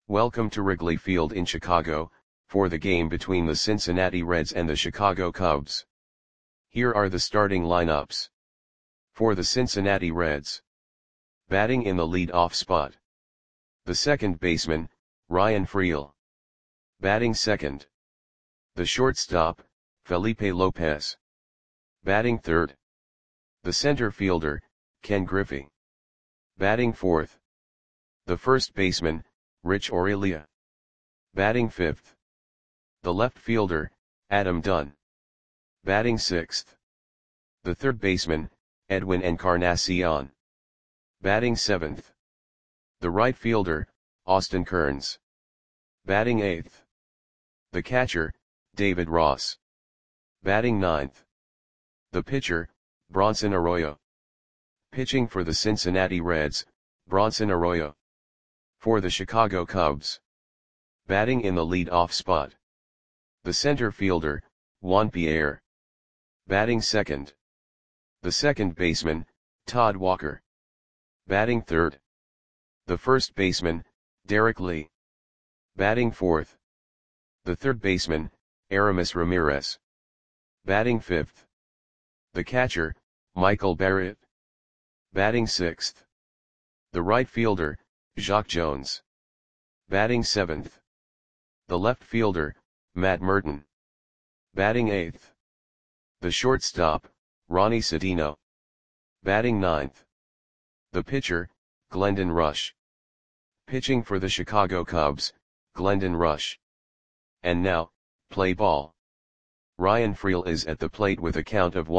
Welcome to Wrigley Field in Chicago, for the game between the Cincinnati Reds and the Chicago Cubs. Here are the starting lineups. For the Cincinnati Reds. Batting in the lead-off spot. The second baseman, Ryan Freel. Batting second. The shortstop, Felipe Lopez. Batting third. The center fielder, Ken Griffey. Batting fourth. The first baseman, Rich Aurilia. Batting fifth. The left fielder, Adam Dunn. Batting sixth. The third baseman, Edwin Encarnacion. Batting seventh. The right fielder, Austin Kearns. Batting eighth. The catcher, David Ross. Batting ninth. The pitcher, Bronson Arroyo. Pitching for the Cincinnati Reds, Bronson Arroyo. For the Chicago Cubs. Batting in the lead-off spot. The center fielder, Juan Pierre. Batting second. The second baseman, Todd Walker. Batting third. The first baseman, Derek Lee. Batting fourth. The third baseman, Aramis Ramirez. Batting fifth. The catcher, Michael Barrett. Batting sixth. The right fielder, Jacque Jones. Batting seventh. The left fielder, Matt Merton. Batting eighth. The shortstop, Ronnie Sedino. Batting ninth. The pitcher, Glendon Rush. Pitching for the Chicago Cubs, Glendon Rush. And now, play ball. Ryan Freel is at the plate with a count of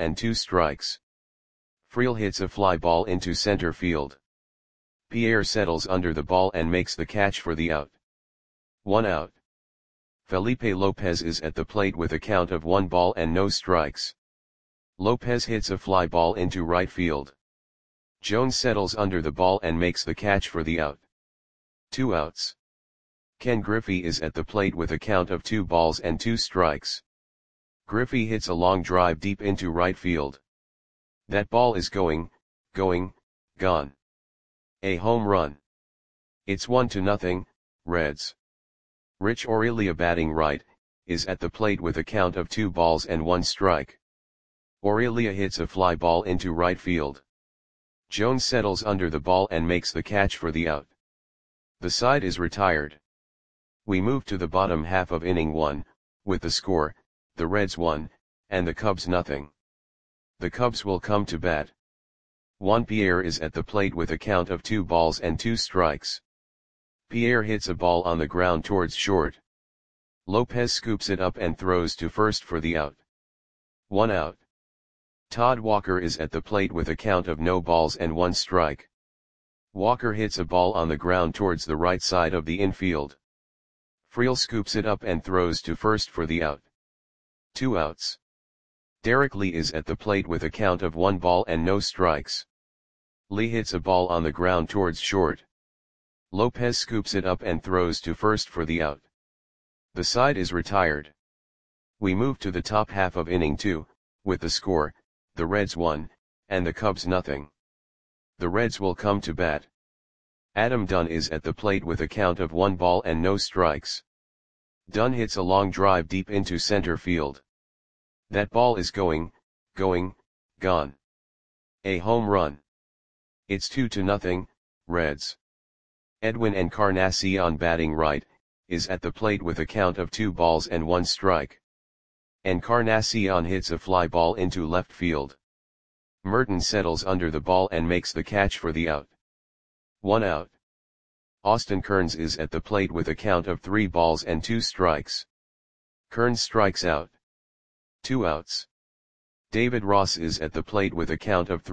1-2 Freel hits a fly ball into center field. Pierre settles under the ball and makes the catch for the out. 1 out. Felipe Lopez is at the plate with a count of 1-0. Lopez hits a fly ball into right field. Jones settles under the ball and makes the catch for the out. 2 outs. Ken Griffey is at the plate with a count of 2-2. Griffey hits a long drive deep into right field. That ball is going, gone. A home run. It's 1-0, Reds. Rich Aurilia batting right, is at the plate with a count of 2-1. Aurilia hits a fly ball into right field. Jones settles under the ball and makes the catch for the out. The side is retired. We move to the bottom half of inning 1, with the score, the Reds 1, and the Cubs nothing. The Cubs will come to bat. Juan Pierre is at the plate with a count of 2-2. Pierre hits a ball on the ground towards short. Lopez scoops it up and throws to first for the out. 1 out. Todd Walker is at the plate with a count of 0-1. Walker hits a ball on the ground towards the right side of the infield. Freel scoops it up and throws to first for the out. 2 outs. Derek Lee is at the plate with a count of 1-0. Lee hits a ball on the ground towards short. Lopez scoops it up and throws to first for the out. The side is retired. We move to the top half of inning 2, with the score, the Reds 1, and the Cubs nothing. The Reds will come to bat. Adam Dunn is at the plate with a count of 1-0. Dunn hits a long drive deep into center field. That ball is going, gone. A home run. It's 2-0, Reds. Edwin Encarnacion batting right, is at the plate with a count of 2-1. Encarnacion hits a fly ball into left field. Merton settles under the ball and makes the catch for the out. 1 out. Austin Kearns is at the plate with a count of 3-2. Kearns strikes out. 2 outs. David Ross is at the plate with a count of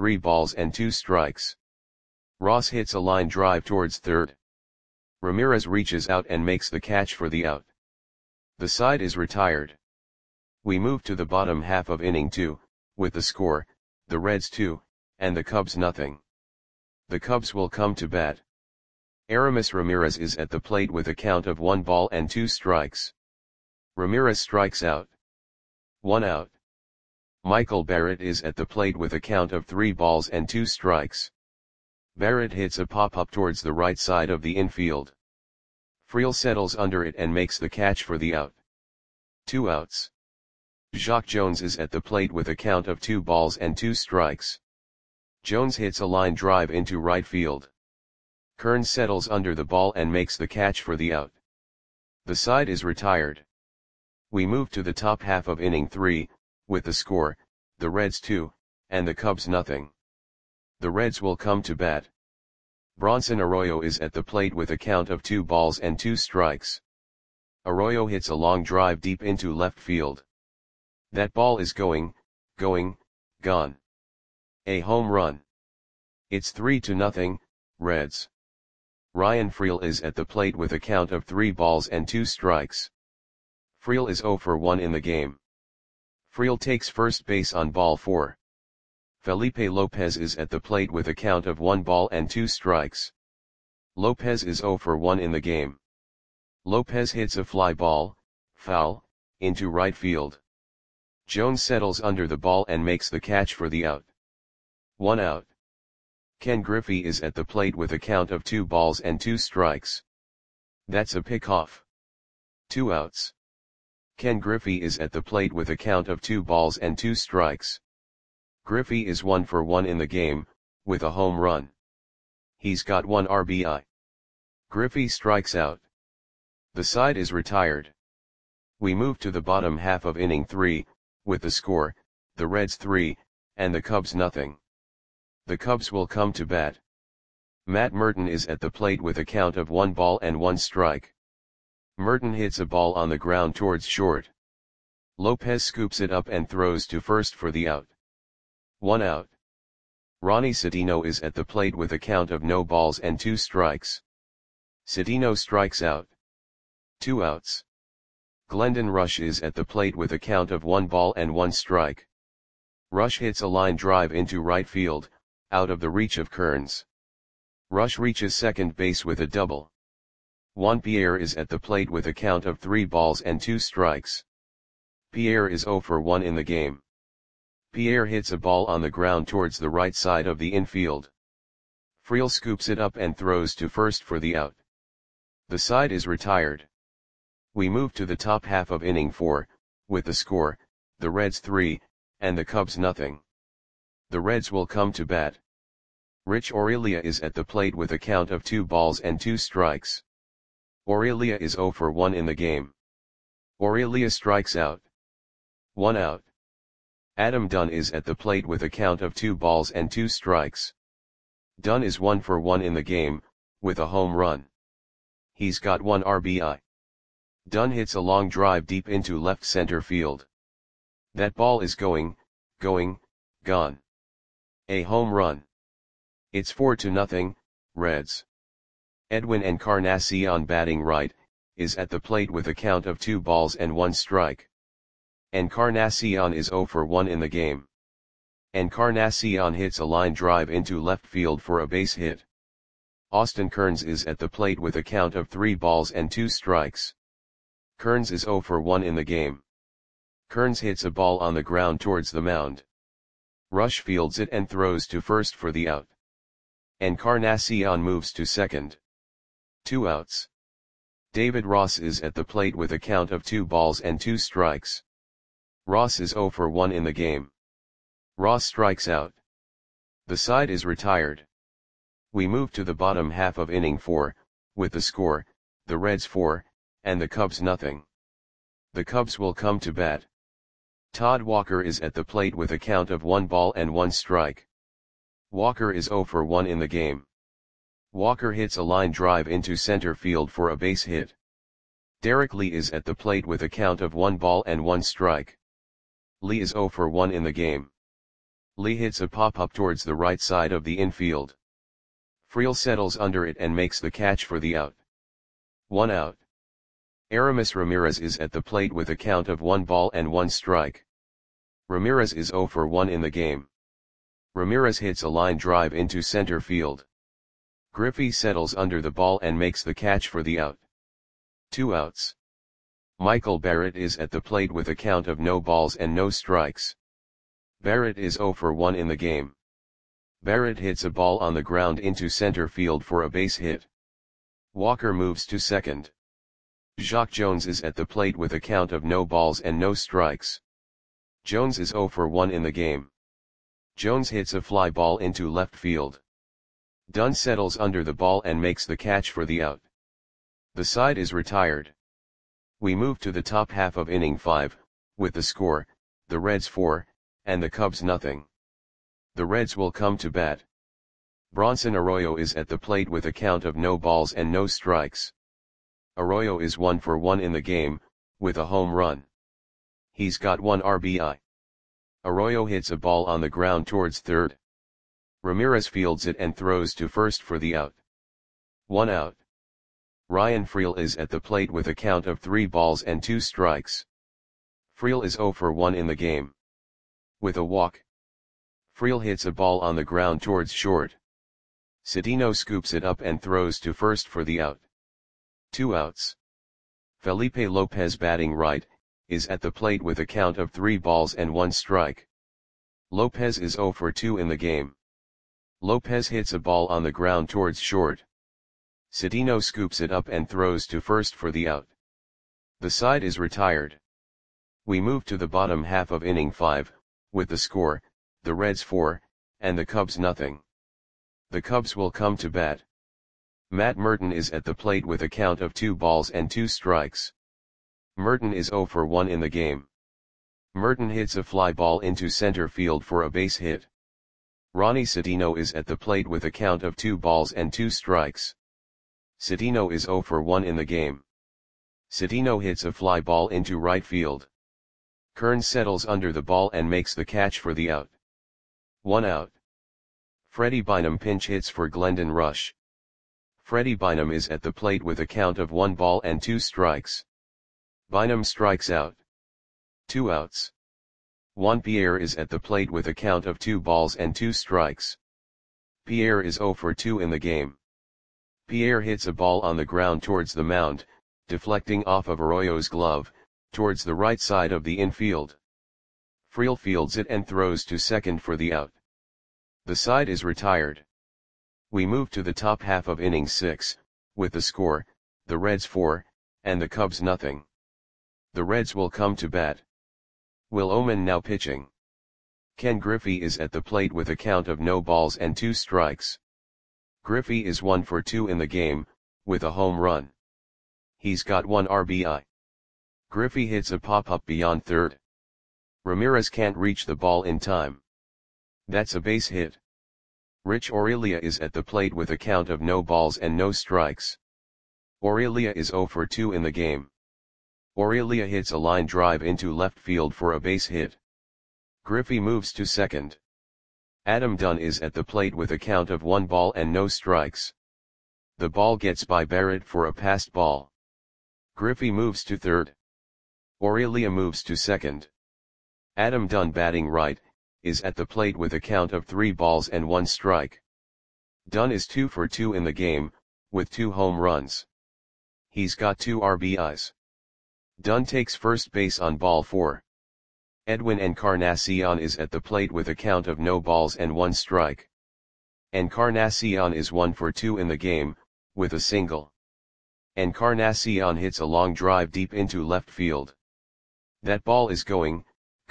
3-2. Ross hits a line drive towards third. Ramirez reaches out and makes the catch for the out. The side is retired. We move to the bottom half of inning 2, with the score, the Reds 2, and the Cubs nothing. The Cubs will come to bat. Aramis Ramirez is at the plate with a count of 1-2. Ramirez strikes out. 1 out. Michael Barrett is at the plate with a count of 3-2. Barrett hits a pop-up towards the right side of the infield. Friel settles under it and makes the catch for the out. 2 outs. Jacque Jones is at the plate with a count of 2 balls and 2 strikes. Jones hits a line drive into right field. Kearns settles under the ball and makes the catch for the out. The side is retired. We move to the top half of inning 3, with the score, the Reds 2, and the Cubs nothing. The Reds will come to bat. Bronson Arroyo is at the plate with a count of 2 balls and 2 strikes. Arroyo hits a long drive deep into left field. That ball is going, gone. A home run. It's 3-0, Reds. Ryan Friel is at the plate with a count of 3 balls and 2 strikes. Friel is 0 for 1 in the game. Friel takes first base on ball 4. Felipe Lopez is at the plate with a count of 1 ball and 2 strikes. Lopez is 0 for 1 in the game. Lopez hits a fly ball, foul, into right field. Jones settles under the ball and makes the catch for the out. 1 out. Ken Griffey is at the plate with a count of 2 balls and 2 strikes. That's a pickoff. 2 outs. Ken Griffey is at the plate with a count of 2 balls and 2 strikes. Griffey is 1 for 1 in the game, with a home run. He's got 1 RBI. Griffey strikes out. The side is retired. We move to the bottom half of inning 3, with the score, the Reds 3, and the Cubs nothing. The Cubs will come to bat. Matt Merton is at the plate with a count of 1 ball and 1 strike. Merton hits a ball on the ground towards short. Lopez scoops it up and throws to first for the out. 1 out. Ronnie Cedeno is at the plate with a count of no balls and 2 strikes. Cedeno strikes out. 2 outs. Glendon Rush is at the plate with a count of 1 ball and 1 strike. Rush hits a line drive into right field, out of the reach of Kearns. Rush reaches second base with a double. Juan Pierre is at the plate with a count of 3 balls and 2 strikes. Pierre is 0 for 1 in the game. Pierre hits a ball on the ground towards the right side of the infield. Friel scoops it up and throws to first for the out. The side is retired. We move to the top half of inning 4, with the score, the Reds 3, and the Cubs nothing. The Reds will come to bat. Rich Aurelia is at the plate with a count of 2 balls and 2 strikes. Aurelia is 0 for 1 in the game. Aurelia strikes out. 1 out. Adam Dunn is at the plate with a count of 2 balls and 2 strikes. Dunn is 1 for 1 in the game, with a home run. He's got 1 RBI. Dunn hits a long drive deep into left center field. That ball is going, gone. A home run. It's 4-0, Reds. Edwin Encarnacion batting right, is at the plate with a count of 2 balls and 1 strike. Encarnacion is 0 for 1 in the game. Encarnacion hits a line drive into left field for a base hit. Austin Kearns is at the plate with a count of 3 balls and 2 strikes. Kearns is 0 for 1 in the game. Kearns hits a ball on the ground towards the mound. Rush fields it and throws to first for the out. Encarnacion moves to second. 2 outs. David Ross is at the plate with a count of 2 balls and 2 strikes. Ross is 0 for 1 in the game. Ross strikes out. The side is retired. We move to the bottom half of inning 4, with the score, the Reds 4, and the Cubs nothing. The Cubs will come to bat. Todd Walker is at the plate with a count of 1 ball and 1 strike. Walker is 0 for 1 in the game. Walker hits a line drive into center field for a base hit. Derek Lee is at the plate with a count of 1 ball and 1 strike. Lee is 0 for 1 in the game. Lee hits a pop-up towards the right side of the infield. Friel settles under it and makes the catch for the out. 1 out. Aramis Ramirez is at the plate with a count of 1 ball and 1 strike. Ramirez is 0 for 1 in the game. Ramirez hits a line drive into center field. Griffey settles under the ball and makes the catch for the out. 2 outs. Michael Barrett is at the plate with a count of no balls and no strikes. Barrett is 0 for 1 in the game. Barrett hits a ball on the ground into center field for a base hit. Walker moves to second. Jacque Jones is at the plate with a count of no balls and no strikes. Jones is 0 for 1 in the game. Jones hits a fly ball into left field. Dunn settles under the ball and makes the catch for the out. The side is retired. We move to the top half of inning 5, with the score, the Reds 4, and the Cubs nothing. The Reds will come to bat. Bronson Arroyo is at the plate with a count of no balls and no strikes. Arroyo is 1 for 1 in the game, with a home run. He's got 1 RBI. Arroyo hits a ball on the ground towards third. Ramirez fields it and throws to first for the out. 1 out. Ryan Freel is at the plate with a count of 3 balls and 2 strikes. Freel is 0 for 1 in the game. With a walk. Freel hits a ball on the ground towards short. Cedeno scoops it up and throws to first for the out. 2 outs. Felipe Lopez, batting right, is at the plate with a count of 3 balls and 1 strike. Lopez is 0 for 2 in the game. Lopez hits a ball on the ground towards short. Cedeno scoops it up and throws to first for the out. The side is retired. We move to the bottom half of inning 5, with the score, the Reds 4, and the Cubs nothing. The Cubs will come to bat. Matt Merton is at the plate with a count of 2 balls and 2 strikes. Merton is 0 for 1 in the game. Merton hits a fly ball into center field for a base hit. Ronnie Cedeno is at the plate with a count of 2 balls and 2 strikes. Cedeno is 0 for 1 in the game. Cedeno hits a fly ball into right field. Kearns settles under the ball and makes the catch for the out. 1 out. Freddie Bynum pinch hits for Glendon Rush. Freddie Bynum is at the plate with a count of 1 ball and 2 strikes. Bynum strikes out. 2 outs. Juan Pierre is at the plate with a count of 2 balls and 2 strikes. Pierre is 0 for 2 in the game. Pierre hits a ball on the ground towards the mound, deflecting off of Arroyo's glove, towards the right side of the infield. Freel fields it and throws to second for the out. The side is retired. We move to the top half of inning 6, with the score, the Reds 4, and the Cubs nothing. The Reds will come to bat. Will Oman now pitching. Ken Griffey is at the plate with a count of no balls and 2 strikes. Griffey is 1 for 2 in the game, with a home run. He's got 1 RBI. Griffey hits a pop-up beyond third. Ramirez can't reach the ball in time. That's a base hit. Rich Aurelia is at the plate with a count of no balls and no strikes. Aurelia is 0 for 2 in the game. Aurelia hits a line drive into left field for a base hit. Griffey moves to second. Adam Dunn is at the plate with a count of 1 ball and no strikes. The ball gets by Barrett for a passed ball. Griffey moves to third. Aurelia moves to second. Adam Dunn, batting right, is at the plate with a count of 3 balls and 1 strike. Dunn is 2 for 2 in the game, with 2 home runs. He's got 2 RBIs. Dunn takes first base on ball 4. Edwin Encarnacion is at the plate with a count of no balls and 1 strike. Encarnacion is 1 for 2 in the game, with a single. Encarnacion hits a long drive deep into left field. That ball is going,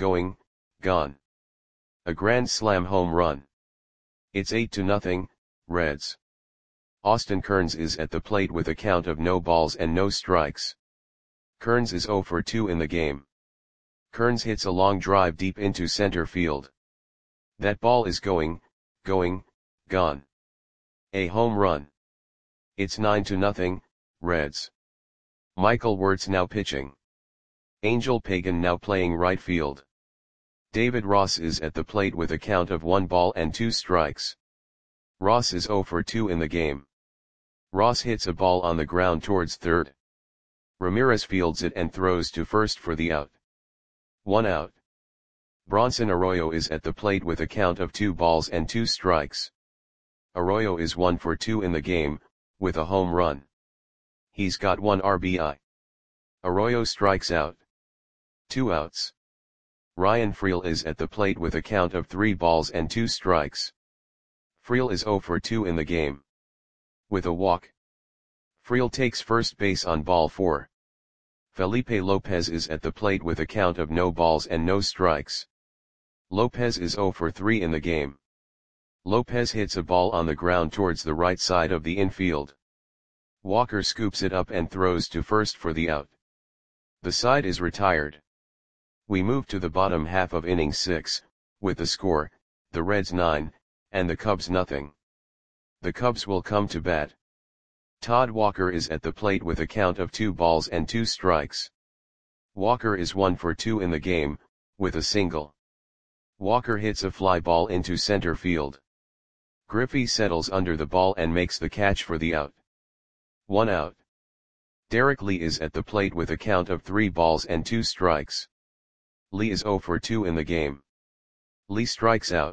gone. A grand slam home run. It's 8-0, Reds. Austin Kearns is at the plate with a count of no balls and no strikes. Kearns is 0 for 2 in the game. Kearns hits a long drive deep into center field. That ball is going, gone. A home run. It's 9-0, Reds. Michael Wirtz now pitching. Angel Pagan now playing right field. David Ross is at the plate with a count of 1 ball and 2 strikes. Ross is 0 for 2 in the game. Ross hits a ball on the ground towards third. Ramirez fields it and throws to first for the out. 1 out. Bronson Arroyo is at the plate with a count of 2 balls and 2 strikes. Arroyo is 1 for 2 in the game, with a home run. He's got 1 RBI. Arroyo strikes out. 2 outs. Ryan Freel is at the plate with a count of 3 balls and 2 strikes. Freel is 0 for 2 in the game. With a walk. Freel takes first base on ball 4. Felipe Lopez is at the plate with a count of no balls and no strikes. Lopez is 0 for 3 in the game. Lopez hits a ball on the ground towards the right side of the infield. Walker scoops it up and throws to first for the out. The side is retired. We move to the bottom half of inning 6, with the score, the Reds 9, and the Cubs nothing. The Cubs will come to bat. Todd Walker is at the plate with a count of 2 balls and 2 strikes. Walker is 1 for 2 in the game, with a single. Walker hits a fly ball into center field. Griffey settles under the ball and makes the catch for the out. 1 out. Derek Lee is at the plate with a count of 3 balls and 2 strikes. Lee is 0 for 2 in the game. Lee strikes out.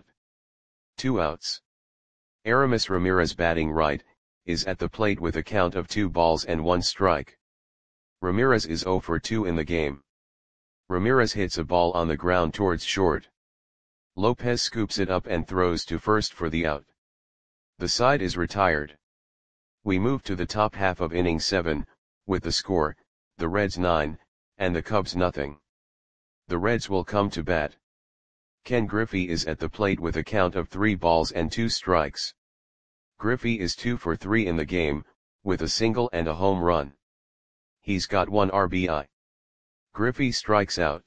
2 outs. Aramis Ramirez, batting right, is at the plate with a count of 2 balls and 1 strike. Ramirez is 0 for 2 in the game. Ramirez hits a ball on the ground towards short. Lopez scoops it up and throws to first for the out. The side is retired. We move to the top half of inning 7, with the score, the Reds 9, and the Cubs nothing. The Reds will come to bat. Ken Griffey is at the plate with a count of 3 balls and 2 strikes. Griffey is 2 for 3 in the game, with a single and a home run. He's got 1 RBI. Griffey strikes out.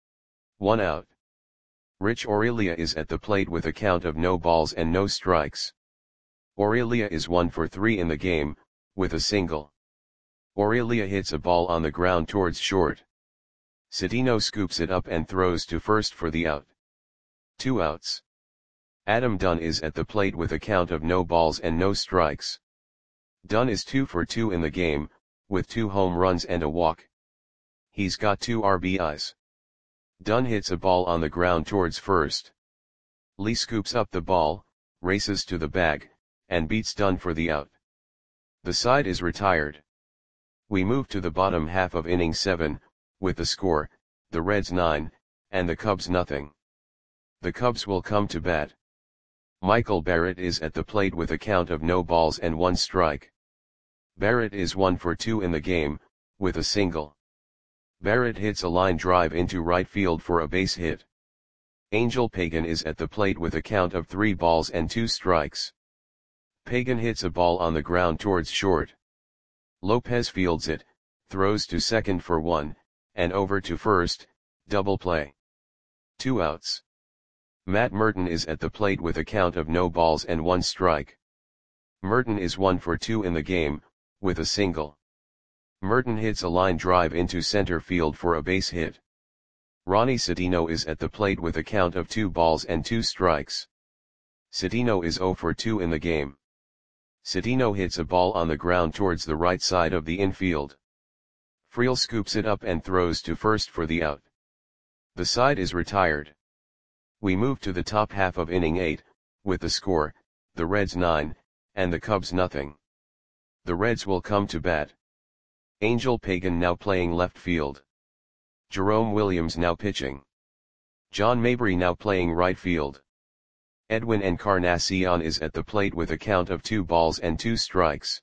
1 out. Rich Aurelia is at the plate with a count of no balls and no strikes. Aurelia is 1 for 3 in the game, with a single. Aurelia hits a ball on the ground towards short. Cedeno scoops it up and throws to first for the out. 2 outs. Adam Dunn is at the plate with a count of no balls and no strikes. Dunn is 2 for 2 in the game, with 2 home runs and a walk. He's got 2 RBIs. Dunn hits a ball on the ground towards first. Lee scoops up the ball, races to the bag, and beats Dunn for the out. The side is retired. We move to the bottom half of inning 7, with the score, the Reds 9, and the Cubs nothing. The Cubs will come to bat. Michael Barrett is at the plate with a count of no balls and 1 strike. Barrett is 1 for 2 in the game, with a single. Barrett hits a line drive into right field for a base hit. Angel Pagan is at the plate with a count of 3 balls and 2 strikes. Pagan hits a ball on the ground towards short. Lopez fields it, throws to second for 1, and over to first, double play. 2 outs. Matt Merton is at the plate with a count of no balls and 1 strike. Merton is 1 for 2 in the game, with a single. Merton hits a line drive into center field for a base hit. Ronnie Cedeno is at the plate with a count of 2 balls and 2 strikes. Cedeno is 0 for 2 in the game. Cedeno hits a ball on the ground towards the right side of the infield. Friel scoops it up and throws to first for the out. The side is retired. We move to the top half of inning 8, with the score, the Reds 9, and the Cubs nothing. The Reds will come to bat. Angel Pagan now playing left field. Jerome Williams now pitching. John Mabry now playing right field. Edwin Encarnacion is at the plate with a count of 2 balls and 2 strikes.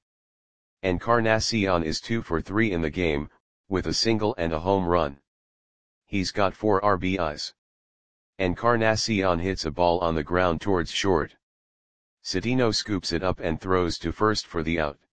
Encarnacion is 2 for 3 in the game, with a single and a home run. He's got 4 RBIs. Encarnacion hits a ball on the ground towards short. Cedeno scoops it up and throws to first for the out.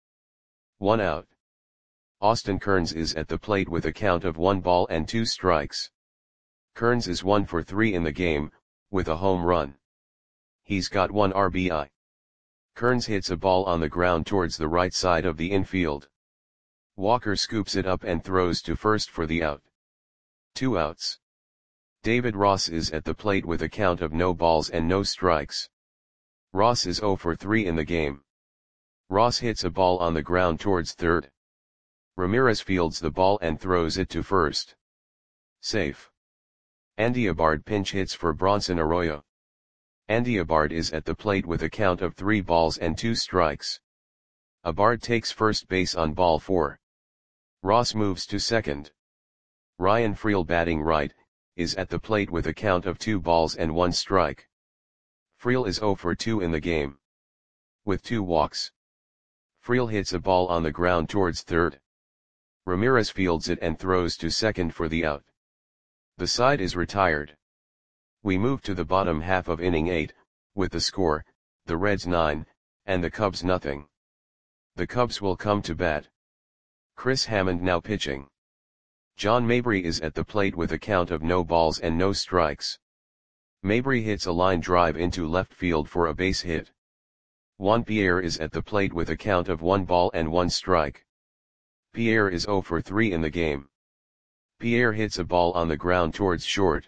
1 out. Austin Kearns is at the plate with a count of 1 ball and 2 strikes. Kearns is 1 for 3 in the game, with a home run. He's got 1 RBI. Kearns hits a ball on the ground towards the right side of the infield. Walker scoops it up and throws to first for the out. 2 outs. David Ross is at the plate with a count of no balls and no strikes. Ross is 0 for 3 in the game. Ross hits a ball on the ground towards third. Ramirez fields the ball and throws it to first. Safe. Andy Abard pinch hits for Bronson Arroyo. Andy Abard is at the plate with a count of 3 balls and 2 strikes. Abard takes first base on ball 4. Ross moves to second. Ryan Friel, batting right, is at the plate with a count of 2 balls and 1 strike. Friel is 0 for 2 in the game. With 2 walks. Friel hits a ball on the ground towards third. Ramirez fields it and throws to second for the out. The side is retired. We move to the bottom half of inning 8, with the score, the Reds 9, and the Cubs nothing. The Cubs will come to bat. Chris Hammond now pitching. John Mabry is at the plate with a count of no balls and no strikes. Mabry hits a line drive into left field for a base hit. Juan Pierre is at the plate with a count of 1 ball and 1 strike. Pierre is 0 for 3 in the game. Pierre hits a ball on the ground towards short.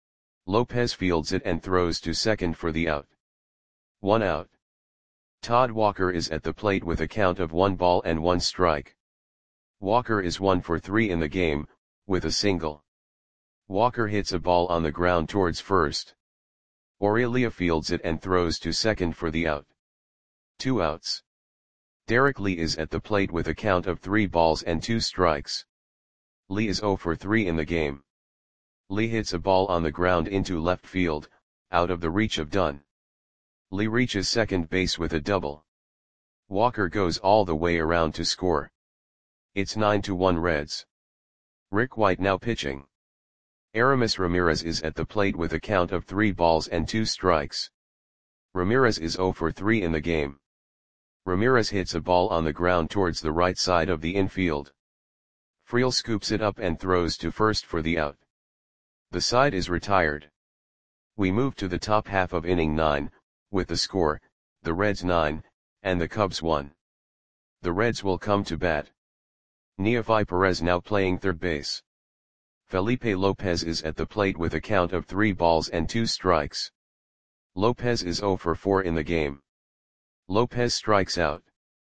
Lopez fields it and throws to second for the out. 1 out. Todd Walker is at the plate with a count of 1 ball and 1 strike. Walker is 1 for 3 in the game, with a single. Walker hits a ball on the ground towards first. Aurelia fields it and throws to second for the out. 2 outs. Derek Lee is at the plate with a count of 3 balls and 2 strikes. Lee is 0 for 3 in the game. Lee hits a ball on the ground into left field, out of the reach of Dunn. Lee reaches second base with a double. Walker goes all the way around to score. It's 9-1 Reds. Rick White now pitching. Aramis Ramirez is at the plate with a count of 3 balls and 2 strikes. Ramirez is 0 for 3 in the game. Ramirez hits a ball on the ground towards the right side of the infield. Friel scoops it up and throws to first for the out. The side is retired. We move to the top half of inning 9, with the score, the Reds 9, and the Cubs 1. The Reds will come to bat. Neofi Perez now playing third base. Felipe Lopez is at the plate with a count of 3 balls and 2 strikes. Lopez is 0 for 4 in the game. Lopez strikes out.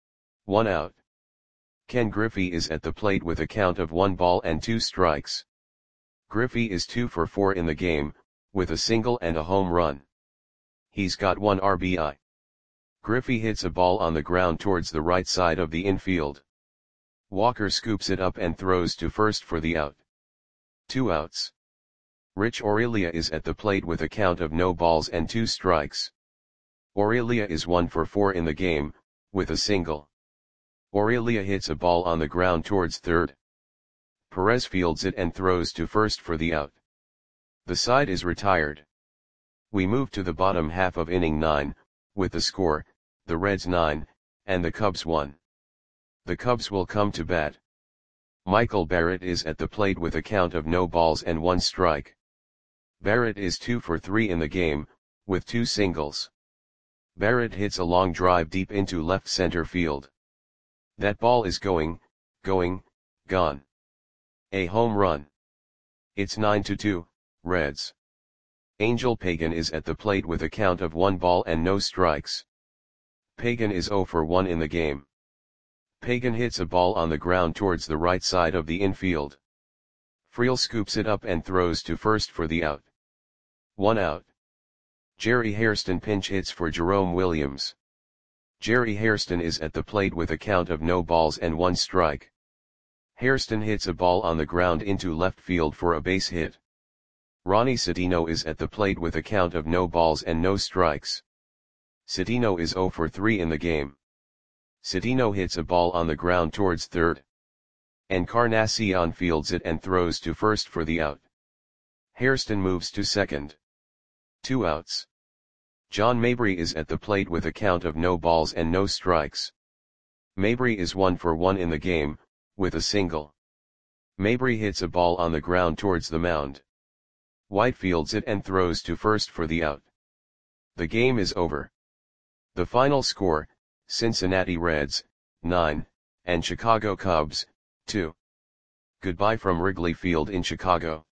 1 out. Ken Griffey is at the plate with a count of 1 ball and 2 strikes. Griffey is 2 for 4 in the game, with a single and a home run. He's got 1 RBI. Griffey hits a ball on the ground towards the right side of the infield. Walker scoops it up and throws to first for the out. 2 outs. Rich Aurelia is at the plate with a count of no balls and 2 strikes. Aurelia is 1 for 4 in the game, with a single. Aurelia hits a ball on the ground towards third. Perez fields it and throws to first for the out. The side is retired. We move to the bottom half of inning 9, with the score, the Reds 9, and the Cubs 1. The Cubs will come to bat. Michael Barrett is at the plate with a count of no balls and 1 strike. Barrett is 2 for 3 in the game, with 2 singles. Barrett hits a long drive deep into left center field. That ball is going, gone. A home run. It's 9-2, Reds. Angel Pagan is at the plate with a count of 1 ball and no strikes. Pagan is 0 for 1 in the game. Pagan hits a ball on the ground towards the right side of the infield. Friel scoops it up and throws to first for the out. 1 out. Jerry Hairston pinch hits for Jerome Williams. Jerry Hairston is at the plate with a count of no balls and 1 strike. Hairston hits a ball on the ground into left field for a base hit. Ronnie Cedeno is at the plate with a count of no balls and no strikes. Cedeno is 0 for 3 in the game. Cedeno hits a ball on the ground towards third. Encarnacion fields it and throws to first for the out. Hairston moves to second. 2 outs. John Mabry is at the plate with a count of no balls and no strikes. Mabry is 1 for 1 in the game, with a single. Mabry hits a ball on the ground towards the mound. White fields it and throws to first for the out. The game is over. The final score, Cincinnati Reds, 9, and Chicago Cubs, 2. Goodbye from Wrigley Field in Chicago.